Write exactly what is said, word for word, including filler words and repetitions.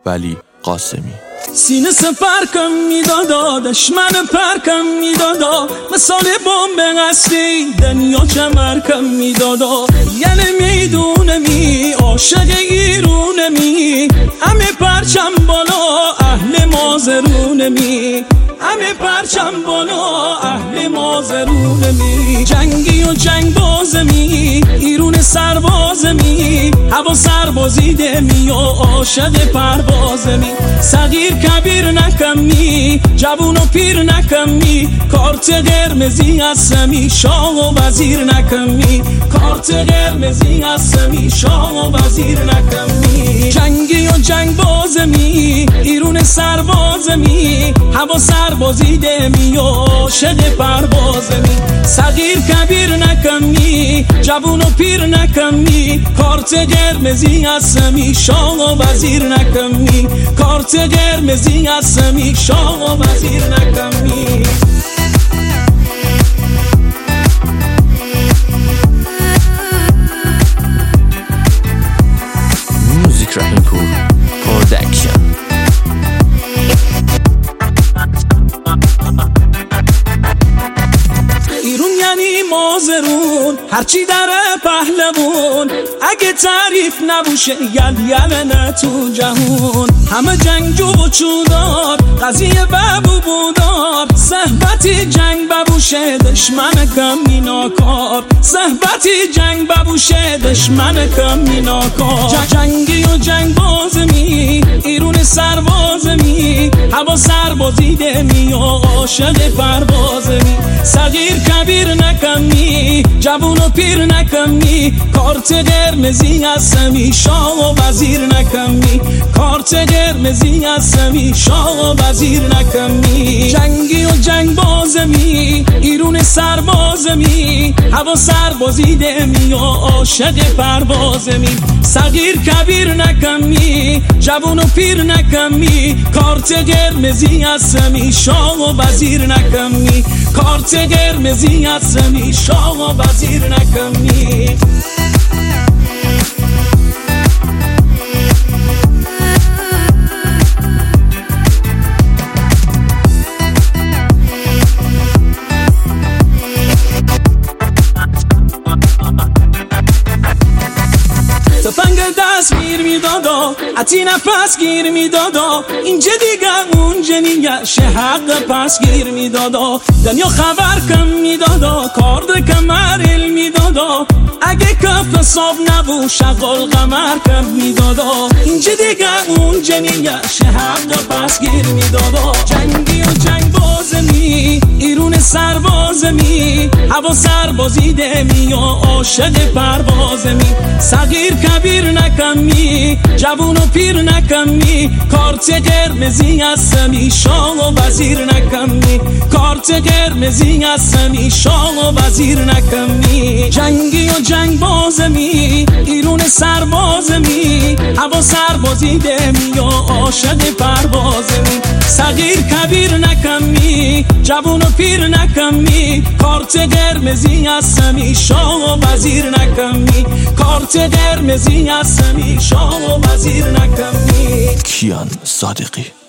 ولی قاسمی. سینه سپرکم میدادا، دشمن پرکم میدادا، مثال بمب قصری دنیا چمرکم میدادا. یعنی میدونمی عاشق ایرونمی، همه پرچم بالا اهل مازرونمی، همه پرچم بالا اهل مازرونمی. جنگی و جنگ بازمی، ایرون سربازمی، هوا سربازیده می و عاشق پروازمی. صغیر کبیر نکمی، جوون و پیر نکمی، کارت قرمزی هستمی، شاه و وزیر نکمی، کارت قرمزی هستمی، شاه و وزیر نکمی. جنگی و جنگ بازمی، ایرون سربازمی، هوا سربازیده می و عاشق پروازمی. صغیر کبیر نکمی، جوون و پیر نکمی، کارت قرمزی هستمی، شاه و وزیر نکمی، کارت قرمزی هستمی، شاه و وزیر نکمی. موزیک رپین پور پرودکشن. ایرون یعنی مازرون، هرچی در پهلوون، اگه تعریف نبوشه یل یلنه تو جهون. همه جنگجو و چودار، قضیه ببو بودار، صحبتی جنگ ببوشه دشمن کمی ناکار، صحبتی جنگ ببوشه دشمن کمی ناکار. جنگی و جنگ بازمی، ایرون سربازمی، هوا سربازیده می و عاشق پروازمی. صغیر کبیر نکمی، جوون و پیر نکمی، کارت قرمزی هستمی، شاه و وزیر نکمی، کارت قرمزی هستمی، شاه و وزیر نکمی. جنگی و جنگ بازمی، ایرون سربازمی، هوا سربازیده می و عاشق پروازمی. صغیر کبیر نکمی، جوون و پیر نکمی، کارت قرمزی هستمی، شاه و وزیر نکمی، کارت قرمزی هستمی، شاه و وزیر نکمی. تفنگ دست گیر میدادا، عطی نفس گیر میدادا، اینجا دیگه اونجا نیگه حق پس گیر میدادا. دنیا خبر کم میدادا، کارد کمر علم میدادا، اگه کف حساب نبو شغل قمر کم میدادا. اینجا دیگه اونجا نیگه حق پس گیر میدادا. جنگی و جنگ بازمی، ایرون سربازمی، هوا سربازیده می و عاشق پروازمی. صغیر کبیر نکمی، جوون و پیر نکمی، کارت قرمزی هستمی، شاه و وزیر نکمی، کارت قرمزی هستمی، شاه و وزیر نکمی. جنگی و جنگ بازمی، ایرون سربازمی، هوا سربازیده می و عاشق پروازمی. صغیر کبیر نکمی، جوون و پیر نکمی، کارت قرمزی هستمی، شاه و وزیر نکمی، کارت قرمزی هستمی، شاه و وزیر نکمی. کیان صادقی.